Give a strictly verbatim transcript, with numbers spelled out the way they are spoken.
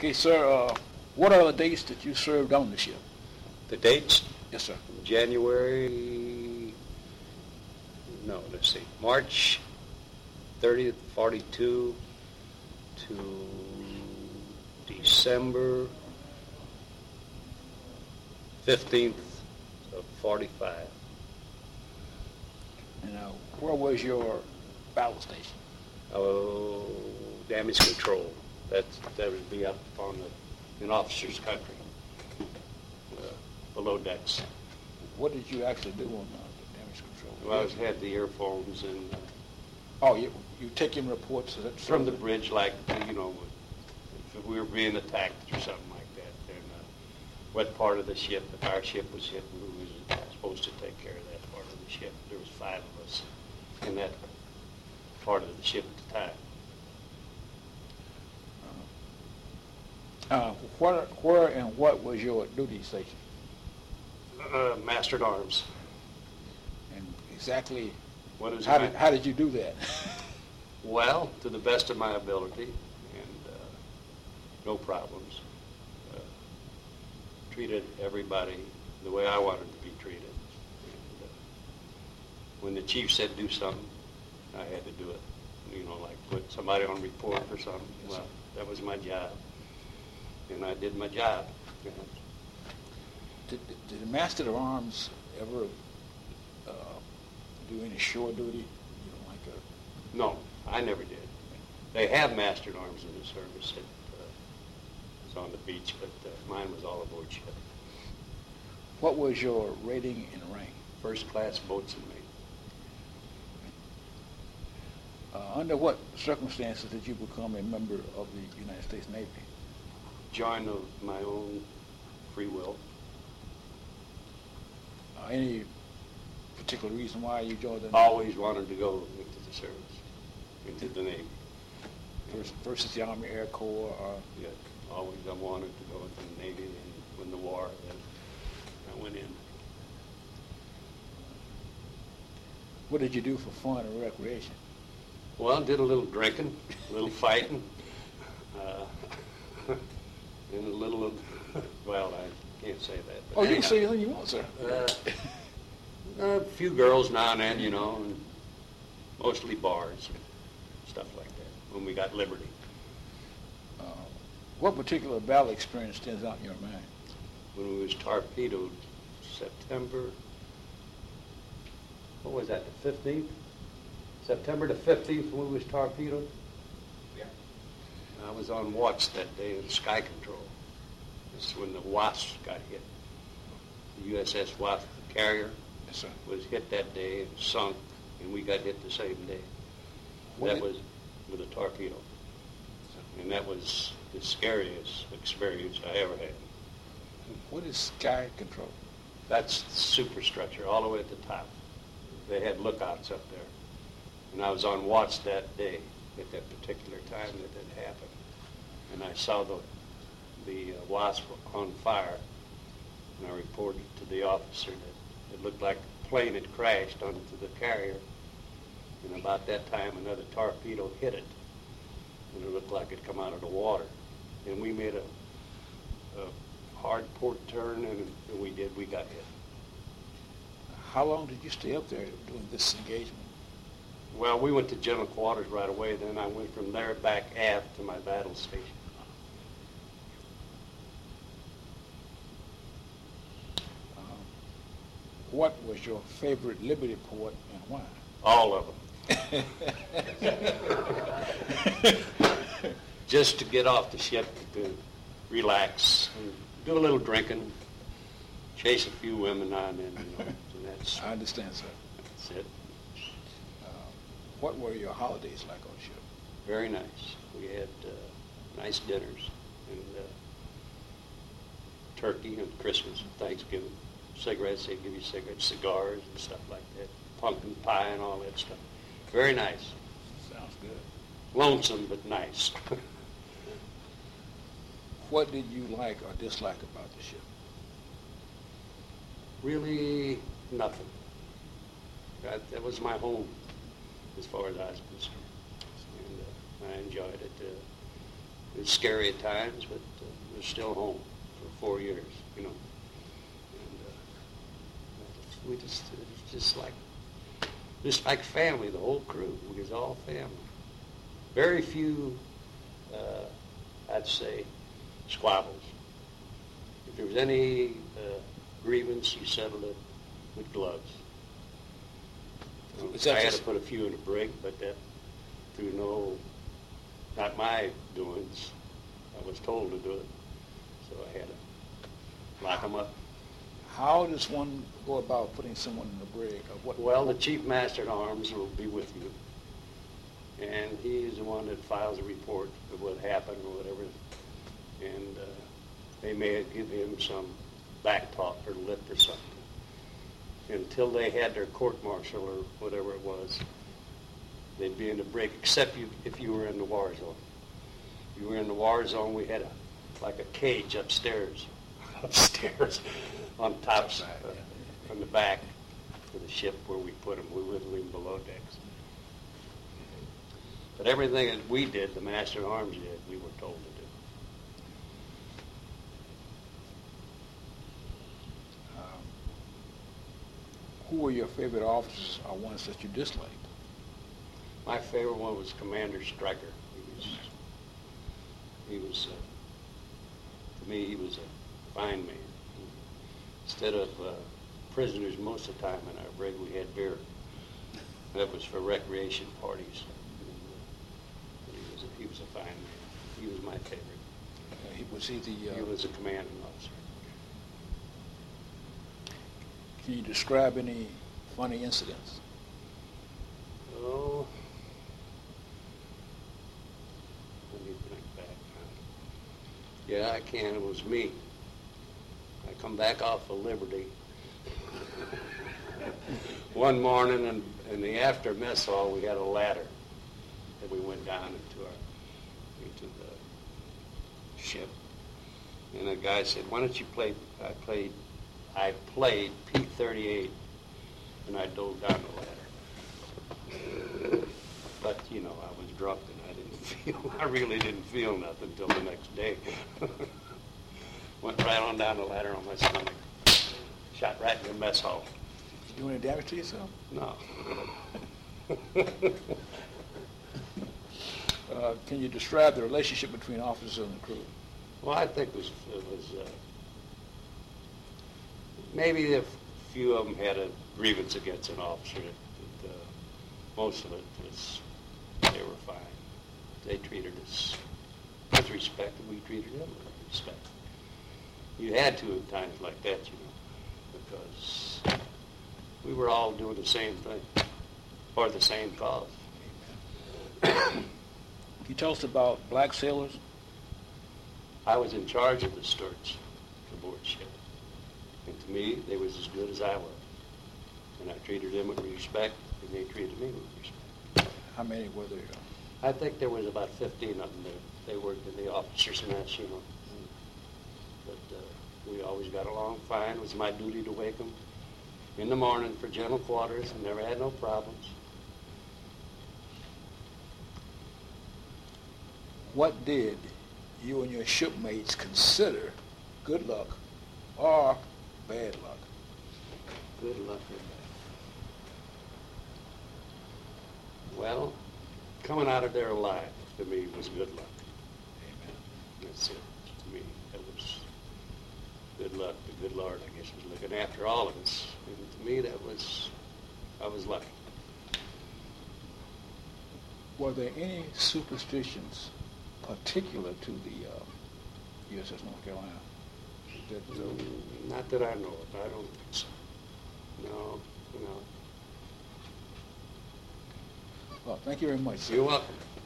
Okay, sir, uh, what are the dates that you served on the ship? The dates? Yes, sir. January, no, let's see, March thirtieth, forty-two to December fifteenth of forty-five. And uh, where was your battle station? Oh, damage control. That's, that would be up on the, in officer's country, uh, below decks. What did you actually do on uh, the damage control? Well, I had the earphones and uh, Oh, you you taking reports is that from the bridge, like, you know, if we were being attacked or something like that, then uh, what part of the ship, if our ship was hit, who was supposed to take care of that part of the ship. There was five of us in that part of the ship at the time. Uh, where, where and what was your duty station? Uh, master at arms. And exactly What is how it? did, how did you do that? Well, to the best of my ability, and uh, no problems. Uh, treated everybody the way I wanted to be treated. And, uh, when the chief said do something, I had to do it. You know, like put somebody on report or something. Yes, Well, sir. that was my job, and I did my job. You know. Did, did the master of arms ever uh, do any shore duty? You know, like a No, I never did. They have master at arms in the service that uh, was on the beach, but uh, mine was all aboard ship. What was your rating and rank? First class boatswain mate. Uh, under what circumstances did you become a member of the United States Navy? Joined of my own free will. Uh, any particular reason why you joined the Navy? Always wanted to go into the service, into the Navy. Vers- versus the Army Air Corps? Or Yeah, always I wanted to go into the Navy, and when the war, then I went in. what did you do for fun and recreation? Well, did a little drinking, a little fighting, uh, and a little of, well, I can't say that. But Oh, you can anyhow. say anything you want, sir. Uh, a few girls now and then, you know, and mostly bars and stuff like that, when we got liberty. Uh, what particular battle experience stands out in your mind? When we was torpedoed, September, what was that, the fifteenth? September the fifteenth when we was torpedoed? Yeah. I was on watch that day in Sky Control. This is when the Wasp got hit. The U S S Wasp, the carrier, Yes, sir. was hit that day and sunk, and we got hit the same day. What That did- was with a torpedo. And that was the scariest experience I ever had. What is Sky Control? That's the superstructure all the way at the top. They had lookouts up there. And I was on watch that day at that particular time that that happened. And I saw the, the uh, Wasp on fire. And I reported to the officer that it looked like a plane had crashed onto the carrier. And about that time, another torpedo hit it. And it looked like it come out of the water. And we made a, a hard port turn, and, and we did, we got hit. How long did you stay up there doing this engagement? Well, we went to general quarters right away. Then I went from there back aft to my battle station. Um, what was your favorite Liberty port and why? All of them. Just to get off the ship, to relax, and do a little drinking, chase a few women now and then, you know, and that's, I understand, sir. that's it. Uh, what were your holidays like on ship? Very nice. We had uh, nice dinners, and uh, turkey and Christmas and Thanksgiving. Cigarettes, they give you cigarettes, cigars and stuff like that. Pumpkin pie and all that stuff. Very nice. Sounds good. Lonesome, but nice. What did you like or dislike about the ship? Really, nothing. That, that was my home, as far as I was concerned. And uh, I enjoyed it. Uh, It's scary at times, but uh, we're still home for four years, you know. And uh, we just, it's just like, just like family, the whole crew. We was all family. Very few, uh, I'd say, squabbles. If there was any uh, grievance, you settled it with gloves. Is that I had just- to put a few in a brig, but that through no, not my doings. I was told to do it, so I had to lock them up. How does one go about putting someone in the brig? Or what? Well, the chief master at arms will be with you, and he's the one that files a report of what happened or whatever, and uh, they may give him some back talk or lip or something. Until they had their court-martial or whatever it was, they'd be in the brig, except you, if you were in the war zone. If you were in the war zone, we had a like a cage upstairs, upstairs on top, uh, on the back of the ship where we put them. We wouldn't leave them below decks. But everything that we did, the master at arms did, we were told to do. Um, who were your favorite officers or ones that you disliked? My favorite one was Commander Stryker. He was, he was, uh, to me, he was a fine man. Instead of uh, prisoners most of the time in our brig, we had beer. That was for recreation parties. And, uh, he was a, he was a fine man. He was my favorite. Uh, he, was he the? Uh, He was a commanding officer. Can you describe any funny incidents? Oh, let me think back. Yeah, I can. It was me. I come back off of Liberty one morning, and in the after mess hall, we had a ladder that we went down into our into the ship. And the guy said, "Why don't you play?" I played. I played P thirty-eight, and I dove down the ladder. But you know, I was drunk and I didn't feel. I really didn't feel nothing until the next day. Went right on down the ladder on my stomach. Shot right in the mess hall. Did you do any damage to yourself? No. Uh, can you describe the relationship between officers and the crew? Well, I think it was, it was uh, maybe a few of them had a grievance against an officer. But, uh, most of it was, they were fine. They treated us with respect, and we treated them with respect. You had to at times like that, you know, because we were all doing the same thing for the same cause. Can you tell us about black sailors? I was in charge of the stewards aboard ship. And to me, they was as good as I was. And I treated them with respect, and they treated me with respect. How many were there? I think there was about fifteen of them there. They worked in the officers' mess, you know. But uh, we always got along fine. It was my duty to wake them in the morning for general quarters, and never had no problems. What did you and your shipmates consider good luck or bad luck? Good luck or bad. Well, coming out of there alive, to me, was good luck. Amen. That's it. To me, that was good luck. The good Lord, I guess, was looking after all of us. And to me, that was, I was lucky. Were there any superstitions particular to the uh, U S S North Carolina? That, uh, Mm, Not that I know of. I don't think so. No, no. well, thank you very much, sir. You're welcome.